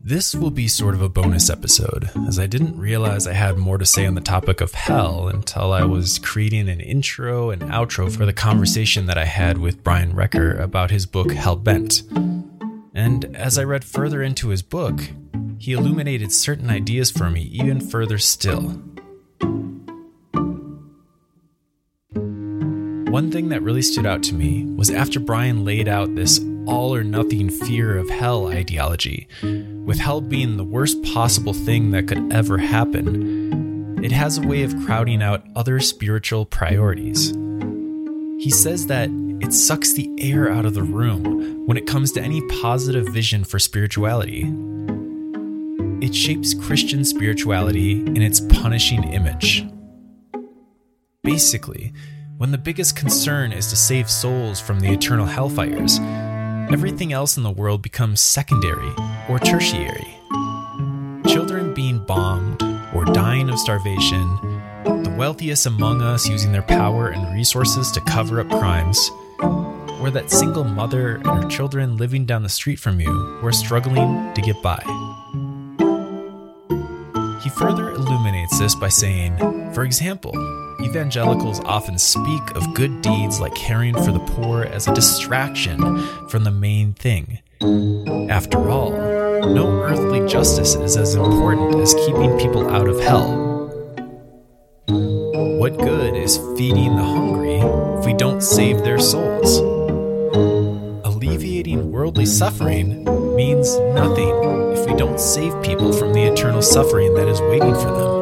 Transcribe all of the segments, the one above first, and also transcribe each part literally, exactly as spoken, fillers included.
This will be sort of a bonus episode, as I didn't realize I had more to say on the topic of hell until I was creating an intro and outro for the conversation that I had with Brian Recker about his book Hellbent. And as I read further into his book, he illuminated certain ideas for me even further still. One thing that really stood out to me was after Brian laid out this all-or-nothing fear of hell ideology, with hell being the worst possible thing that could ever happen, it has a way of crowding out other spiritual priorities. He says that it sucks the air out of the room when it comes to any positive vision for spirituality. It shapes Christian spirituality in its punishing image. Basically, when the biggest concern is to save souls from the eternal hellfires, everything else in the world becomes secondary or tertiary. Children being bombed or dying of starvation, the wealthiest among us using their power and resources to cover up crimes, or that single mother and her children living down the street from you who are struggling to get by. He further illuminates this by saying, for example, evangelicals often speak of good deeds like caring for the poor as a distraction from the main thing. After all, no earthly justice is as important as keeping people out of hell. What good is feeding the hungry if we don't save their souls? Alleviating worldly suffering means nothing if we don't save people from the eternal suffering that is waiting for them.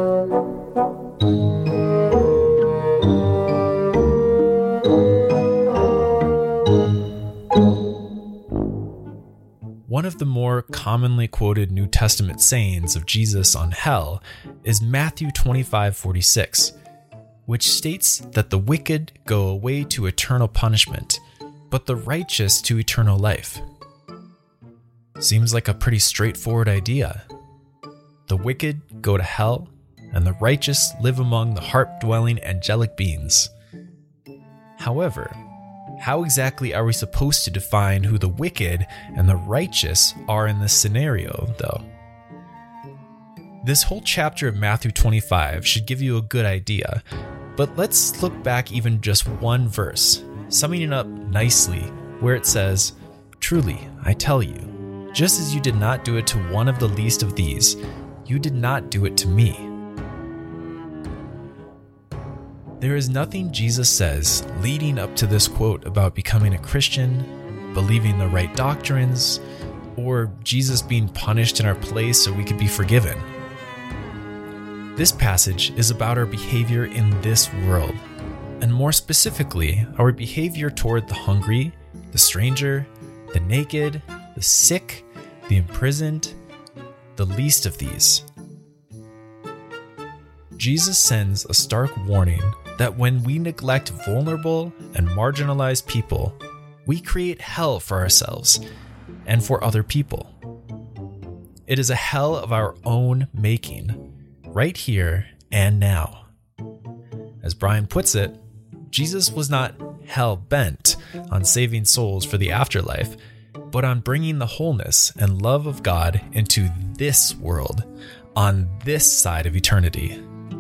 One of the more commonly quoted New Testament sayings of Jesus on hell is Matthew twenty-five forty-six, which states that the wicked go away to eternal punishment, but the righteous to eternal life. Seems like a pretty straightforward idea. The wicked go to hell, and the righteous live among the heart-dwelling angelic beings. However, how exactly are we supposed to define who the wicked and the righteous are in this scenario, though? This whole chapter of Matthew twenty-five should give you a good idea, but let's look back even just one verse, summing it up nicely, where it says, "Truly, I tell you, just as you did not do it to one of the least of these, you did not do it to me." There is nothing Jesus says leading up to this quote about becoming a Christian, believing the right doctrines, or Jesus being punished in our place so we could be forgiven. This passage is about our behavior in this world, and more specifically, our behavior toward the hungry, the stranger, the naked, the sick, the imprisoned, the least of these. Jesus sends a stark warning that when we neglect vulnerable and marginalized people, we create hell for ourselves and for other people. It is a hell of our own making, right here and now. As Brian puts it, Jesus was not hell-bent on saving souls for the afterlife, but on bringing the wholeness and love of God into this world, on this side of eternity.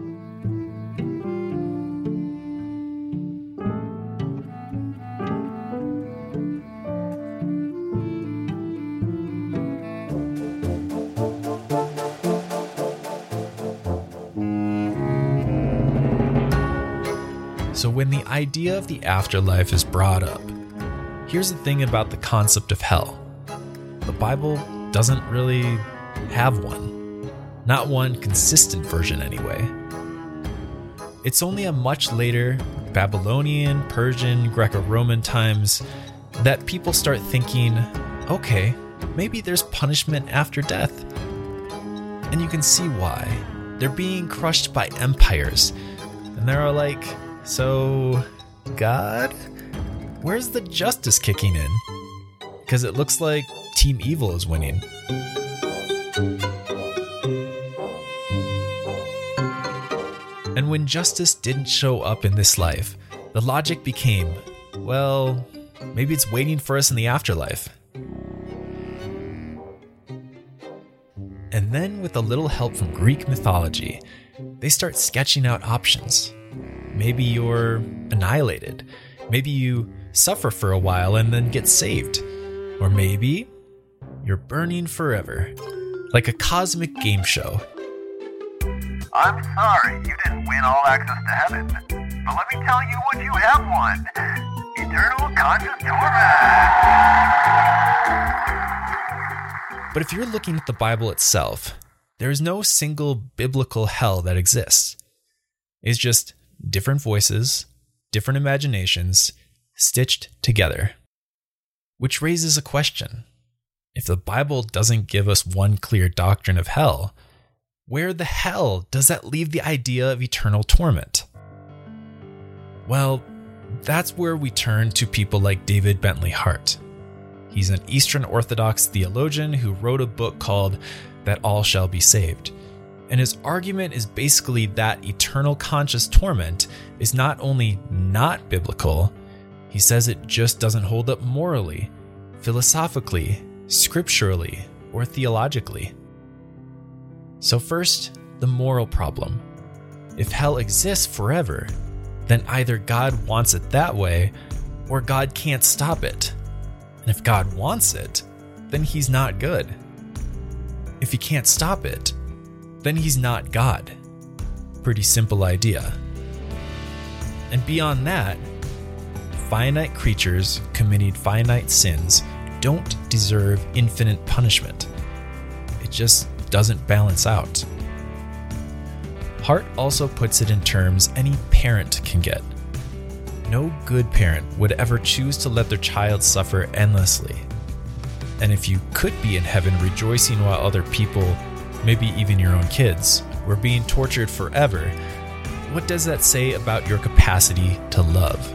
So when the idea of the afterlife is brought up, here's the thing about the concept of hell. The Bible doesn't really have one. Not one consistent version anyway. It's only a much later Babylonian, Persian, Greco-Roman times that people start thinking, okay, maybe there's punishment after death. And you can see why. They're being crushed by empires. And they're like, so, God? Where's the justice kicking in? Because it looks like Team Evil is winning. And when justice didn't show up in this life, the logic became, well, maybe it's waiting for us in the afterlife. And then, with a little help from Greek mythology, they start sketching out options. Maybe you're annihilated. Maybe you suffer for a while and then get saved. Or maybe you're burning forever, like a cosmic game show. I'm sorry you didn't win all access to heaven, but let me tell you what you have won. Eternal conscious torment. But if you're looking at the Bible itself, there is no single biblical hell that exists. It's just different voices, different imaginations, stitched together. Which raises a question. If the Bible doesn't give us one clear doctrine of hell, where the hell does that leave the idea of eternal torment? Well, that's where we turn to people like David Bentley Hart. He's an Eastern Orthodox theologian who wrote a book called That All Shall Be Saved. And his argument is basically that eternal conscious torment is not only not biblical, he says it just doesn't hold up morally, philosophically, scripturally, or theologically. So first, the moral problem. If hell exists forever, then either God wants it that way, or God can't stop it. And if God wants it, then he's not good. If he can't stop it, then he's not God. Pretty simple idea. And beyond that, finite creatures committing finite sins don't deserve infinite punishment. It just doesn't balance out. Hart also puts it in terms any parent can get. No good parent would ever choose to let their child suffer endlessly. And if you could be in heaven rejoicing while other people, maybe even your own kids, were being tortured forever, what does that say about your capacity to love?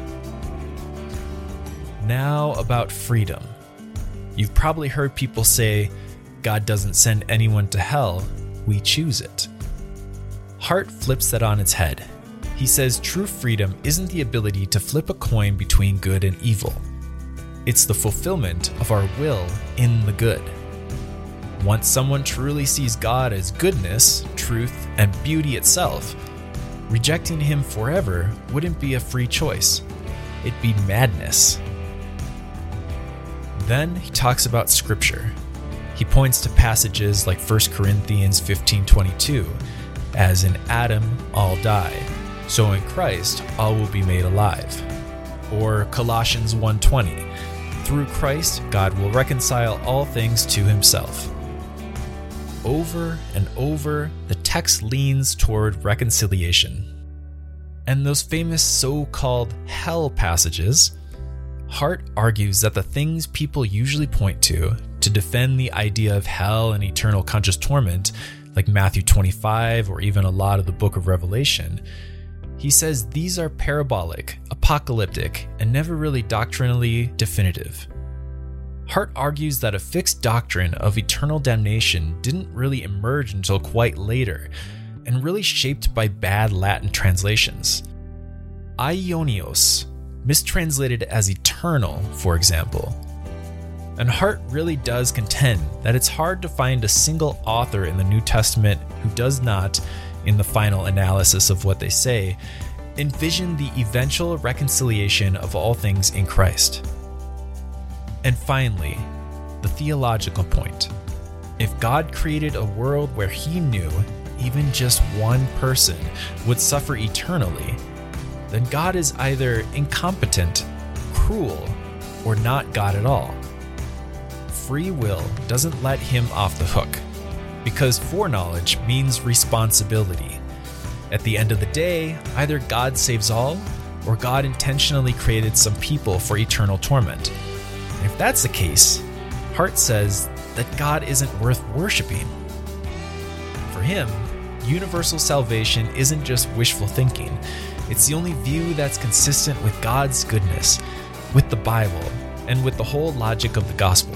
Now about freedom. You've probably heard people say, God doesn't send anyone to hell, we choose it. Hart flips that on its head. He says true freedom isn't the ability to flip a coin between good and evil. It's the fulfillment of our will in the good. Once someone truly sees God as goodness, truth, and beauty itself, rejecting him forever wouldn't be a free choice. It'd be madness. Then he talks about scripture. He points to passages like First Corinthians fifteen twenty-two, as in Adam all die, so in Christ all will be made alive. Or Colossians one twenty, through Christ God will reconcile all things to himself. Over and over, the text leans toward reconciliation. And those famous so-called hell passages, Hart argues that the things people usually point to to defend the idea of hell and eternal conscious torment, like Matthew twenty-five or even a lot of the book of Revelation, he says these are parabolic, apocalyptic, and never really doctrinally definitive. Hart argues that a fixed doctrine of eternal damnation didn't really emerge until quite later, and really shaped by bad Latin translations. Aionios, mistranslated as eternal, for example. And Hart really does contend that it's hard to find a single author in the New Testament who does not, in the final analysis of what they say, envision the eventual reconciliation of all things in Christ. And finally, the theological point. If God created a world where he knew even just one person would suffer eternally, then God is either incompetent, cruel, or not God at all. Free will doesn't let him off the hook, because foreknowledge means responsibility. At the end of the day, either God saves all, or God intentionally created some people for eternal torment. And if that's the case, Hart says that God isn't worth worshiping. For him, universal salvation isn't just wishful thinking. It's the only view that's consistent with God's goodness, with the Bible, and with the whole logic of the gospel.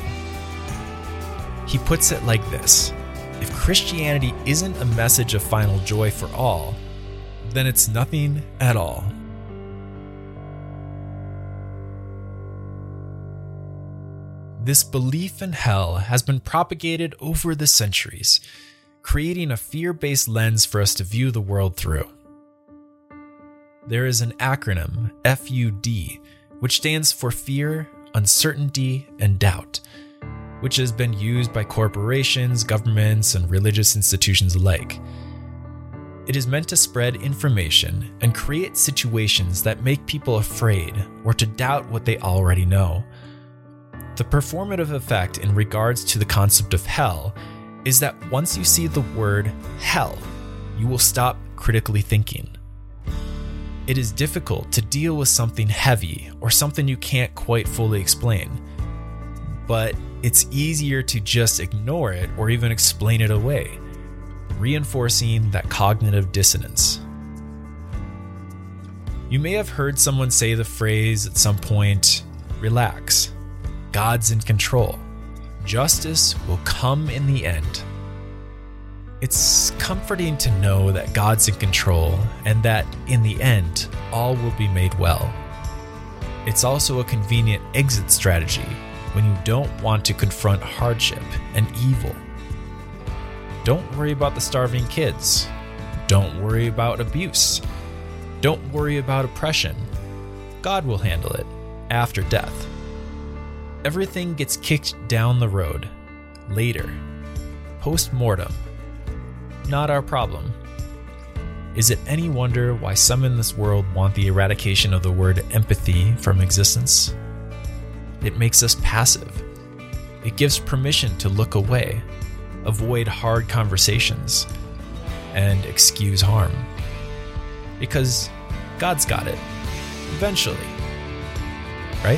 He puts it like this: if Christianity isn't a message of final joy for all, then it's nothing at all. This belief in hell has been propagated over the centuries. creating a fear-based lens for us to view the world through. There is an acronym, F U D, which stands for fear, uncertainty, and doubt, which has been used by corporations, governments, and religious institutions alike. It is meant to spread information and create situations that make people afraid or to doubt what they already know. The performative effect in regards to the concept of hell is that once you see the word hell, you will stop critically thinking. It is difficult to deal with something heavy or something you can't quite fully explain, but it's easier to just ignore it or even explain it away, reinforcing that cognitive dissonance. You may have heard someone say the phrase at some point, relax, God's in control. Justice will come in the end. It's comforting to know that God's in control and that in the end, all will be made well. It's also a convenient exit strategy when you don't want to confront hardship and evil. Don't worry about the starving kids. Don't worry about abuse. Don't worry about oppression. God will handle it after death. Everything gets kicked down the road, later, post-mortem. Not our problem. Is it any wonder why some in this world want the eradication of the word empathy from existence? It makes us passive. It gives permission to look away, avoid hard conversations, and excuse harm. Because God's got it. Eventually. Right?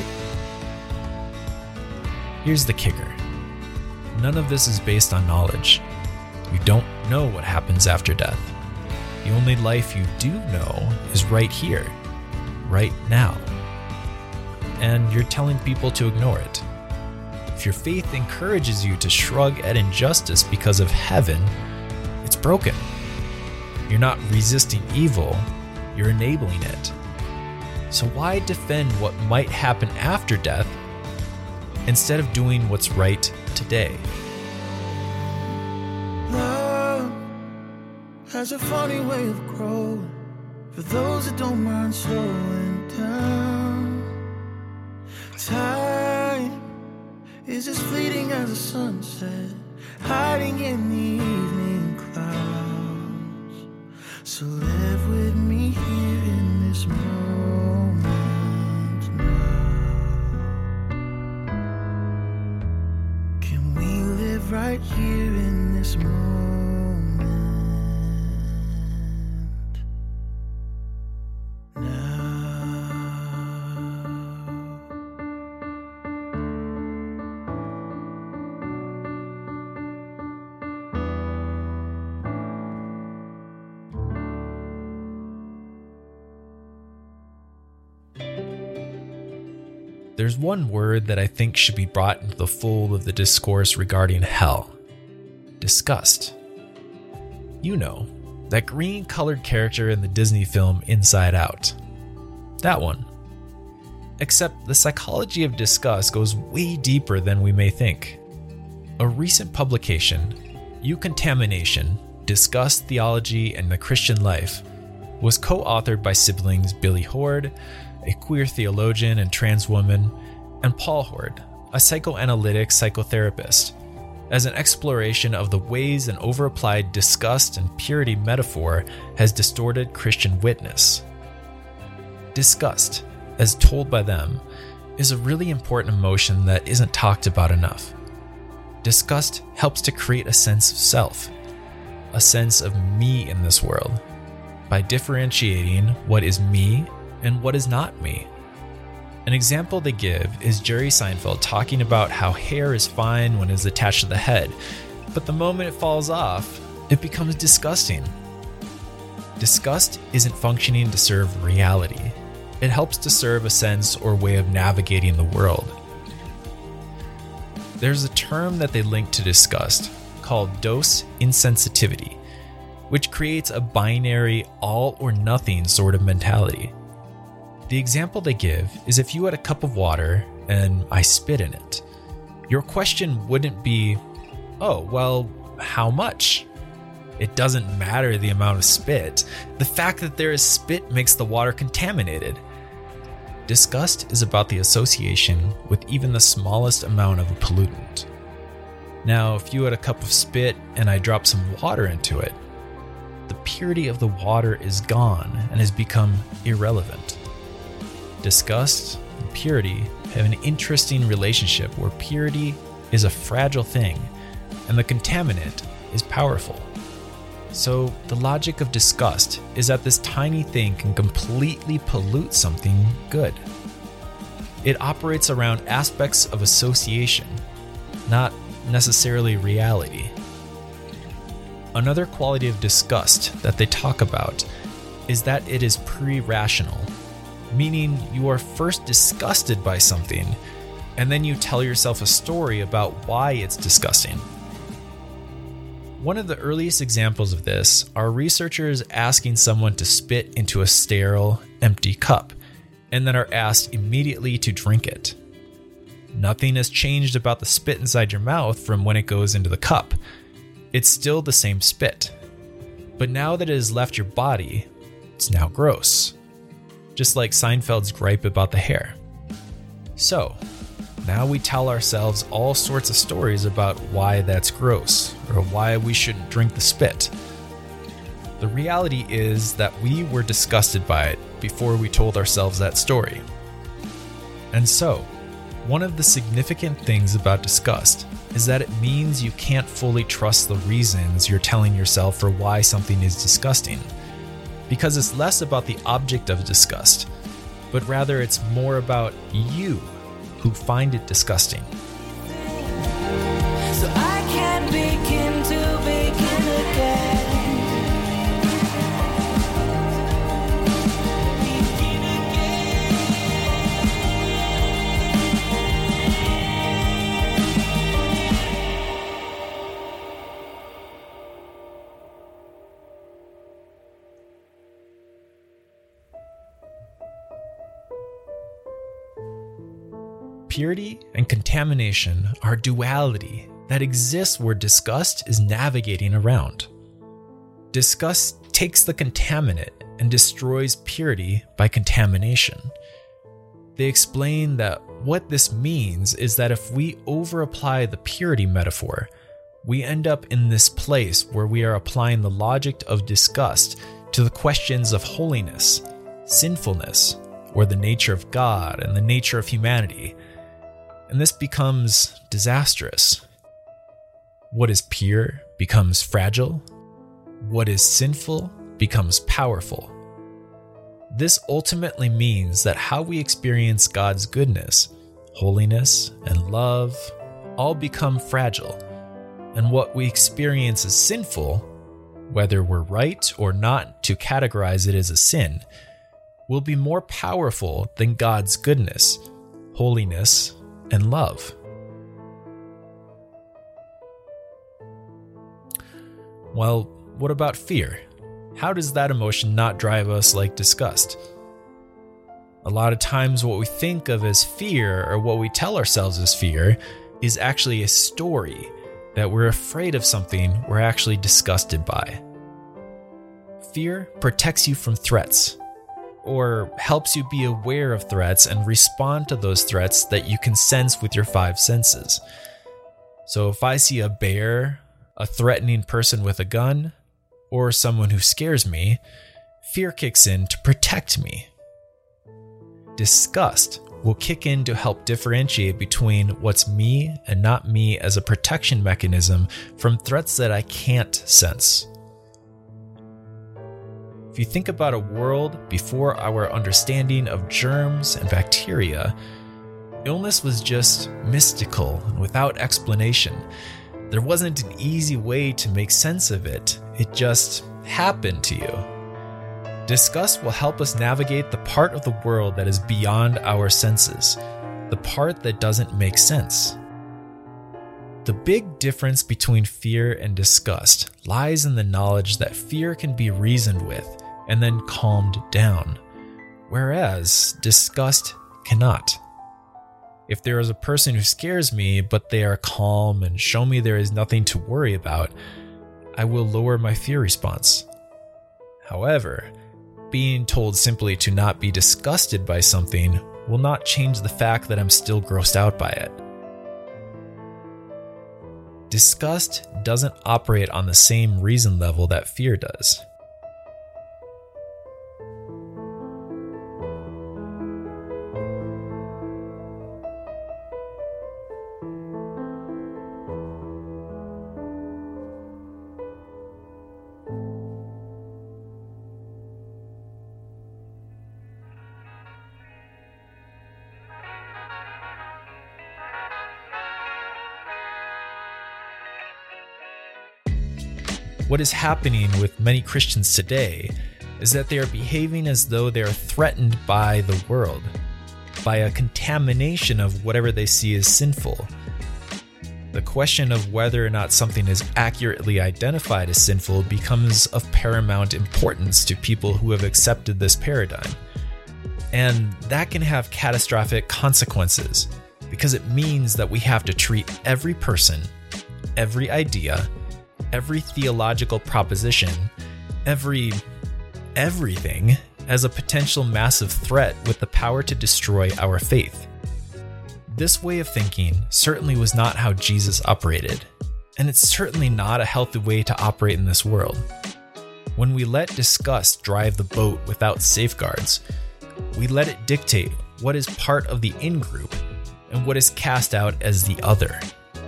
Here's the kicker. None of this is based on knowledge. You don't know what happens after death. The only life you do know is right here, right now. And you're telling people to ignore it. If your faith encourages you to shrug at injustice because of heaven, it's broken. You're not resisting evil, you're enabling it. So why defend what might happen after death instead of doing what's right today? Love has a funny way of growing for those that don't mind slowing down. Time is as fleeting as a sunset, hiding in the evening clouds. So live with me here in this moment now. Can we live right here in this moment now? There's one word that I think should be brought into the fold of the discourse regarding hell. Disgust. You know, that green-colored character in the Disney film Inside Out. That one. Except the psychology of disgust goes way deeper than we may think. A recent publication, Eucontamination, Disgust, Theology, and the Christian Life, was co-authored by siblings Billy Hord, a queer theologian and trans woman, and Paul Hord, a psychoanalytic psychotherapist, as an exploration of the ways an overapplied disgust and purity metaphor has distorted Christian witness. Disgust, as told by them, is a really important emotion that isn't talked about enough. Disgust helps to create a sense of self, a sense of me in this world, by differentiating what is me and what is not me. An example they give is Jerry Seinfeld talking about how hair is fine when it is attached to the head, but the moment it falls off, it becomes disgusting. Disgust isn't functioning to serve reality. It helps to serve a sense or way of navigating the world. There's a term that they link to disgust called dose insensitivity, which creates a binary all or nothing sort of mentality. The example they give is if you had a cup of water and I spit in it. Your question wouldn't be, oh, well, how much? It doesn't matter the amount of spit. The fact that there is spit makes the water contaminated. Disgust is about the association with even the smallest amount of a pollutant. Now, if you had a cup of spit and I dropped some water into it, the purity of the water is gone and has become irrelevant. Disgust and purity have an interesting relationship where purity is a fragile thing and the contaminant is powerful. So the logic of disgust is that this tiny thing can completely pollute something good. It operates around aspects of association, not necessarily reality. Another quality of disgust that they talk about is that it is pre-rational, meaning you are first disgusted by something and then you tell yourself a story about why it's disgusting. One of the earliest examples of this are researchers asking someone to spit into a sterile, empty cup, and then are asked immediately to drink it. Nothing has changed about the spit inside your mouth from when it goes into the cup. It's still the same spit. But now that it has left your body, it's now gross. Just like Seinfeld's gripe about the hair. So, now we tell ourselves all sorts of stories about why that's gross, or why we shouldn't drink the spit. The reality is that we were disgusted by it before we told ourselves that story. And so, one of the significant things about disgust is that it means you can't fully trust the reasons you're telling yourself for why something is disgusting. Because it's less about the object of disgust, but rather it's more about you who find it disgusting. So I can't begin to begin again. Purity and contamination are duality that exists where disgust is navigating around. Disgust takes the contaminant and destroys purity by contamination. They explain that what this means is that if we over-apply the purity metaphor, we end up in this place where we are applying the logic of disgust to the questions of holiness, sinfulness, or the nature of God and the nature of humanity. And this becomes disastrous. What is pure becomes fragile. What is sinful becomes powerful. This ultimately means that how we experience God's goodness, holiness, and love all become fragile. And what we experience as sinful, whether we're right or not to categorize it as a sin, will be more powerful than God's goodness, holiness, and love. Well, what about fear? How does that emotion not drive us like disgust? A lot of times what we think of as fear, or what we tell ourselves as fear, is actually a story that we're afraid of something we're actually disgusted by. Fear protects you from threats, or helps you be aware of threats and respond to those threats that you can sense with your five senses. So if I see a bear, a threatening person with a gun, or someone who scares me, fear kicks in to protect me. Disgust will kick in to help differentiate between what's me and not me as a protection mechanism from threats that I can't sense. If you think about a world before our understanding of germs and bacteria, illness was just mystical and without explanation. There wasn't an easy way to make sense of it. It just happened to you. Disgust will help us navigate the part of the world that is beyond our senses, the part that doesn't make sense. The big difference between fear and disgust lies in the knowledge that fear can be reasoned with and then calmed down, whereas disgust cannot. If there is a person who scares me, but they are calm and show me there is nothing to worry about, I will lower my fear response. However, being told simply to not be disgusted by something will not change the fact that I'm still grossed out by it. Disgust doesn't operate on the same reason level that fear does. What is happening with many Christians today is that they are behaving as though they are threatened by the world, by a contamination of whatever they see as sinful. The question of whether or not something is accurately identified as sinful becomes of paramount importance to people who have accepted this paradigm. And that can have catastrophic consequences, because it means that we have to treat every person, every idea, every theological proposition, every everything as a potential massive threat with the power to destroy our faith. This way of thinking certainly was not how Jesus operated, and it's certainly not a healthy way to operate in this world. When we let disgust drive the boat without safeguards, we let it dictate what is part of the in-group and what is cast out as the other.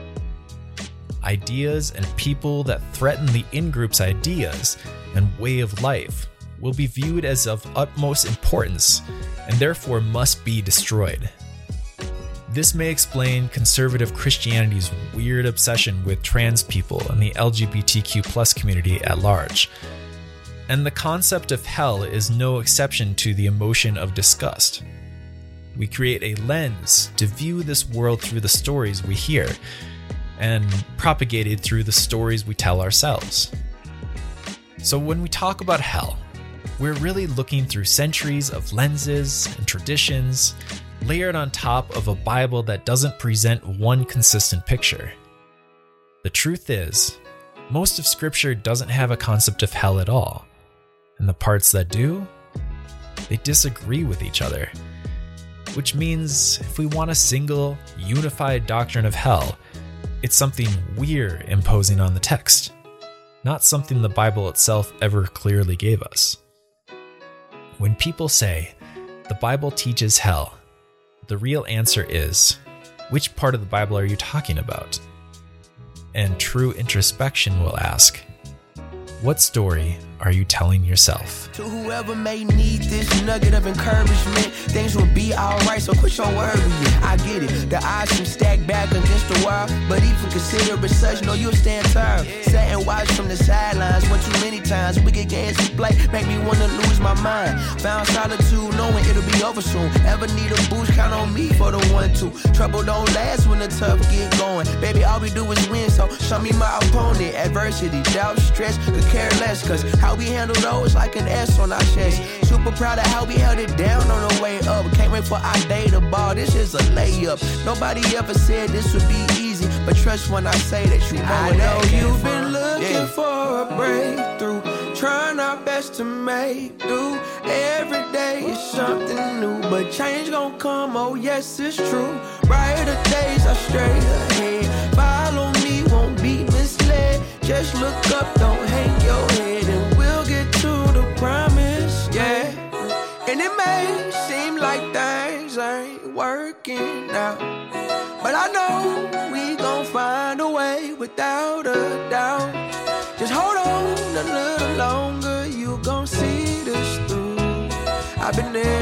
Ideas and people that threaten the in-group's ideas and way of life will be viewed as of utmost importance and therefore must be destroyed. This may explain conservative Christianity's weird obsession with trans people and the L G B T Q plus community at large. And the concept of hell is no exception to the emotion of disgust. We create a lens to view this world through the stories we hear, and propagated through the stories we tell ourselves. So when we talk about hell, we're really looking through centuries of lenses and traditions layered on top of a Bible that doesn't present one consistent picture. The truth is, most of Scripture doesn't have a concept of hell at all, and the parts that do, they disagree with each other. Which means if we want a single, unified doctrine of hell, it's something we're imposing on the text, not something the Bible itself ever clearly gave us. When people say, the Bible teaches hell, the real answer is, which part of the Bible are you talking about? And true introspection will ask, what story are you telling yourself? To whoever may need this nugget of encouragement, things will be alright, so quit your worrying. I get it, the odds can stack back against the wall, but even consider it such, know you'll stand tall. Sat and watch from the sidelines one too many times. Wicked games we play make me wanna lose my mind. Found solitude knowing it'll be over soon. Ever need a boost, count on me for the one two. Trouble don't last when the tough get going. Baby, all we do is win, so show me my opponent. Adversity, doubt, stress, could care less, cause how we handle those like an S on our chest. Super proud of how we held it down on the way up. Can't wait for our day to ball, this is a layup. Nobody ever said this would be easy, but trust when I say that you know I know you've been looking yeah. for a breakthrough, trying our best to make do. Every day is something new, but change gon' come, oh yes it's true. Brighter days are straight ahead. Follow me, won't be misled. Just look up, don't hang your head, and we'll get to the promise, yeah. And it may seem like things ain't working out, but I know we gon' find a way without a doubt. Just hold on a little longer, you gon' see this through. I've been there